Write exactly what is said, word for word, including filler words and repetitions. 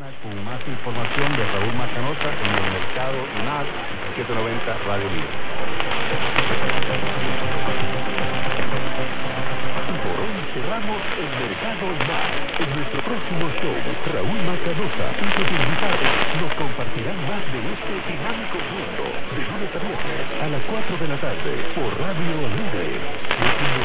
Con más información de Raúl Macanosa en el mercado N A S setecientos noventa Radio Libre. Y por hoy cerramos el mercado N A S. En nuestro próximo show, Raúl Macanosa y sus invitados nos compartirán más de este dinámico mundo. De lunes a viernes a las cuatro de la tarde por Radio Libre.